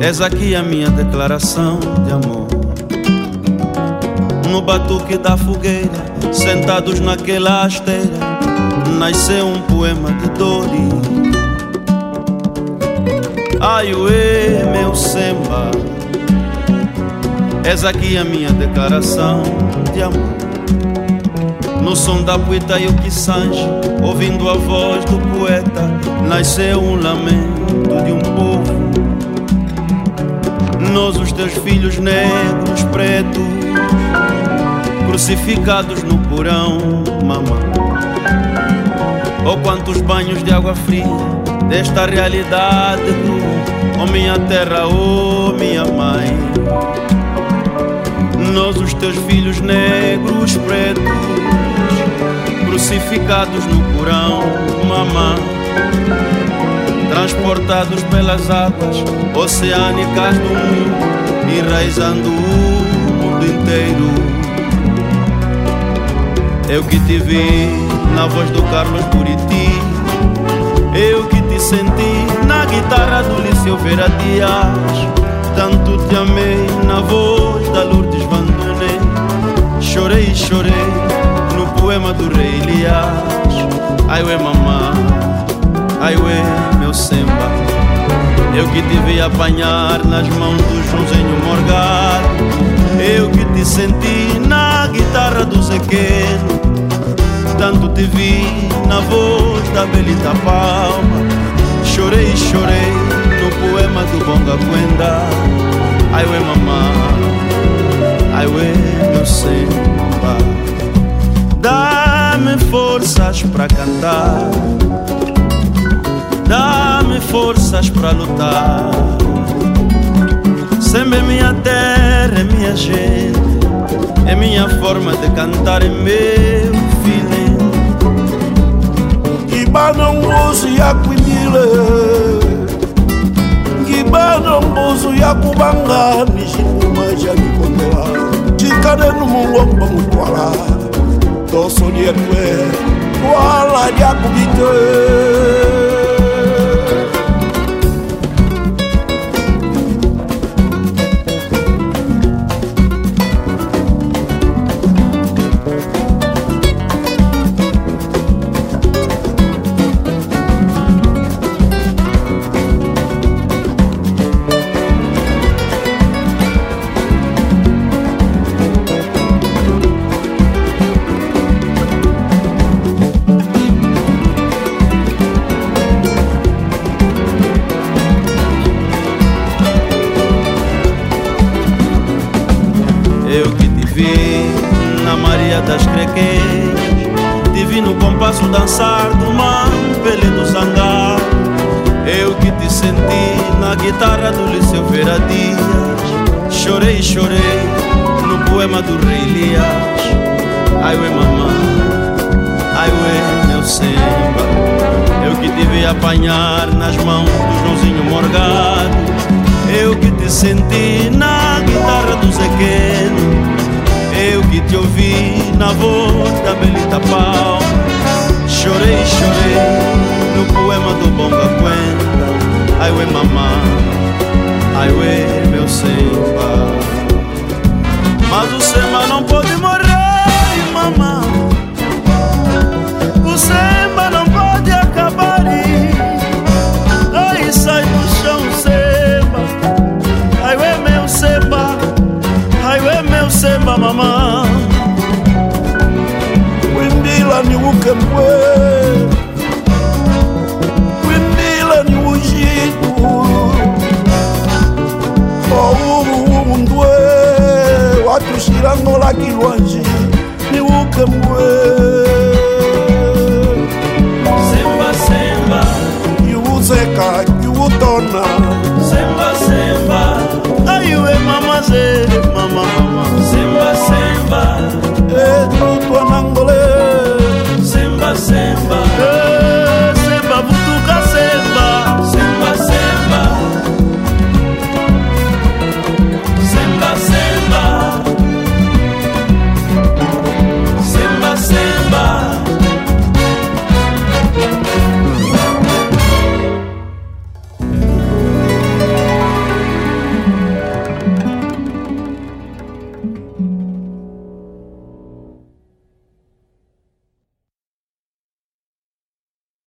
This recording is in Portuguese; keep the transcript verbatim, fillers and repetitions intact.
És aqui a minha declaração de amor. No batuque da fogueira, sentados naquela esteira, nasceu um poema de dor. Ai, uê, meu samba, és aqui a minha declaração de amor. No som da poeta e o que sange, ouvindo a voz do poeta, nasceu um lamento de um povo. Nós, os teus filhos negros, pretos, crucificados no porão, mamãe. Oh, quantos banhos de água fria desta realidade crua, oh minha terra, oh minha mãe. Nós, os teus filhos negros, pretos, crucificados no porão, mamãe. Transportados pelas águas oceânicas do mundo, enraizando o mundo inteiro. Eu que te vi na voz do Carlos Buriti, eu que te senti na guitarra do Liceu Vera Dias. Tanto te amei na voz da Lourdes Vandoné. Chorei, chorei no poema do Rei Elias. Ai ué mamã, ai ué meu samba, eu que te vi apanhar nas mãos do Joãozinho Morgado. Eu que te senti na guitarra do Zequeno. Tanto te vi na voz da Belita Palma. Chorei, chorei no poema do Bonga Quenda. Ai ué mamã, ai ué meu samba, dá-me forças pra cantar, dá-me forças pra lutar. Sempre é minha terra, é minha gente, é minha forma de cantar, é meu filho. Giba não uso yakwimile, Giba não uso yakubanga, nishimuma jakikondela, chikane numungomba mukwala, doso dietwe, wala yakubite. Eu que te vi na Maria das Crequeiras, te vi no compasso dançar do Mampele do Zangá. Eu que te senti na guitarra do Liceu Vera Dias. Chorei, chorei no poema do Rei Elias. Ai ué mamãe, ai ué meu samba, eu que te vi apanhar nas mãos do Joãozinho Morgado. Eu que te senti na guitarra do Zequeno. Eu que te ouvi na voz da Belita Palma. Chorei, chorei no poema do Bonga Quenda. Ai ué mamã, ai ué meu samba, mas o samba não pode morrer, mamã. O samba não pode acabar. Ai, sai do chão, samba. Ai ué meu samba, ai ué meu samba, mamã. Windila ni ukembwe, windila ni ujitu, oh undwe, watu shirango la kilwanji ni ukembwe. Semba, semba, Yuuzeka, yuutona, semba, semba, ai ué mama ze, mama mama. Semba, semba, e tutwa nangole, semba, semba.